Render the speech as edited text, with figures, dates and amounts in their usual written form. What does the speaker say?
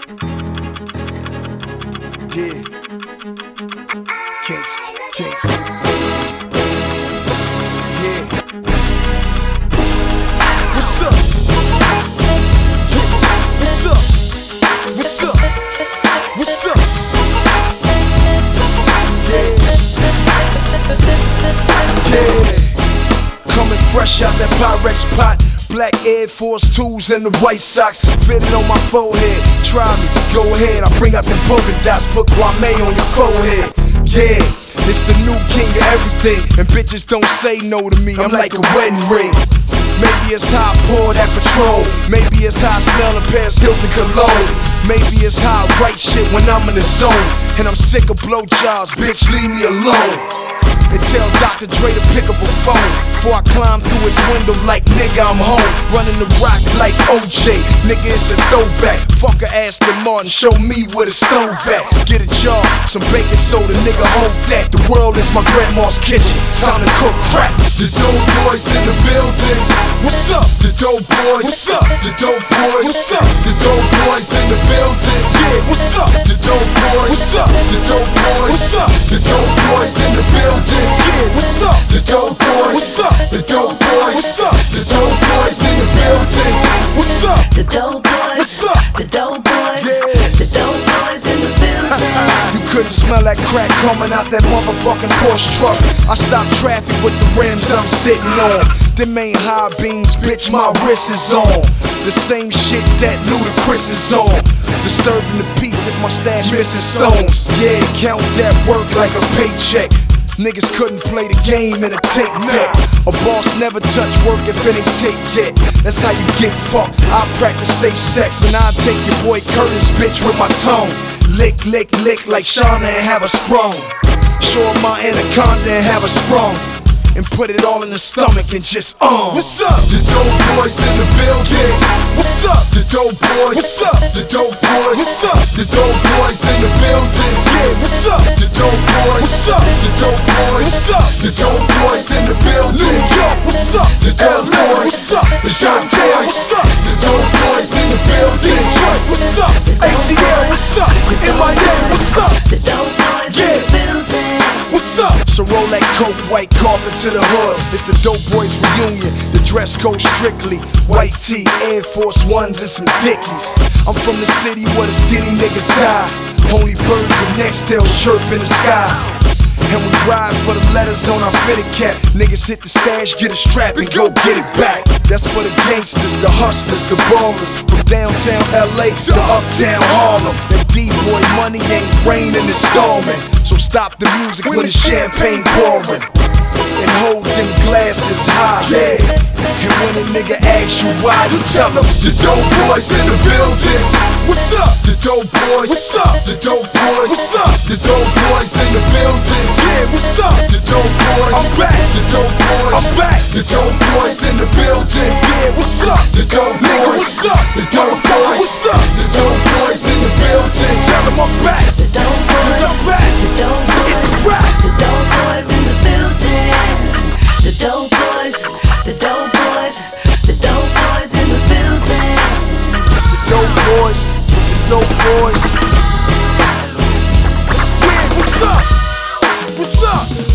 Yeah. Kings. Yeah. What's up? What's up? What's up? What's up? Yeah. Coming fresh out that Pyrex pot. Black Air Force 2s and the white socks fitted on my forehead. Try me, go ahead. I bring out them polka dots, put Kwame on your forehead. Yeah, it's the new king of everything, and bitches don't say no to me. I'm like a wedding ring. Maybe it's how I pour that Patron. Maybe it's how I smell a Paris Hilton cologne. Maybe it's how I write shit when I'm in the zone. And I'm sick of blowjobs, bitch, leave me alone. And tell Dr. Dre to pick up a phone before I climb through his window like nigga I'm home. Running the rock like OJ, nigga it's a throwback. Fuck a Aston Martin, show me where the stove at. Get a jar, some baking soda, nigga hold that. The world is my grandma's kitchen, time to cook crack. The dope boys in the building. What's up? The dope boys. What's up? The dope boys. What's up? The dope boys in the building. Yeah, what's up? The dope boys. What's up? The dope boys. What's up? The dope boys in the building. Yeah, what's up? The dope boys. What's up? The dope boys. What's up? The dope boys in the building. What's up? The dope boys. What's up? The dope boys. Yeah. The dope boys in the building. You couldn't smell that crack coming out that motherfucking Porsche truck. I stopped traffic with the rims I'm sitting on. Them ain't high beams, bitch, my wrist is on. The same shit that Ludacris is on. Disturbing the peace if my stash missing stones. Yeah, count that work like a paycheck. Niggas couldn't play the game in a tape deck. A boss never touch work if it ain't tape yet. That's how you get fucked. I practice safe sex and I take your boy Curtis bitch with my tongue. Lick, lick, lick like Shauna and have a sprung. Show her my anaconda and have a sprung. And put it all in the stomach and just What's up? The dope boys in the building. What's up? The dope boys. What's up? The dope boys. What's up? The dope boys in the building. Yeah, what's up? The dope boys. What's up? The dope boys. What's up? The dope boys in the building. New York, what's up? The dope boys. What's up? The dope boys. What's up? The dope boys in the building. Detroit, what's up? ATL, what's up? MIA, what's up? The dope boys in the building. What's up? So roll that coke, white carpet to the hood. It's the Dope Boys reunion. The dress code strictly white tee, Air Force Ones and some Dickies. I'm from the city where the skinny niggas die. Only birds and nexttails chirp in the sky. And we ride for the letters on our fitted cap. Niggas hit the stash, get a strap and go get it back. That's for the gangsters, the hustlers, the ballers. From downtown LA to uptown Harlem. That D-boy money ain't raining, it's storming. So stop the music when the champagne pouring. And hold them glasses high, yeah. And when a nigga asks you why, you tell him the dope boys in the building. What's up? The dope boys. What's up? The dope boys. What's up? The dope boys in the building. Yeah, what's up? The dope boys. I'm back. The dope boys. I'm back. The dope boys in the building. Yeah, what's up? The dope boys. What's up? The dope boys. What's up? The dope boys in the building. Tell them I'm back. The dope boys. I'm back. The dope boys. It's a rap. The dope boys in the building. The dope boys. The dope boys. The dope boys in the building. The dope boys. The dope boys. Yeah, what's up? What's up?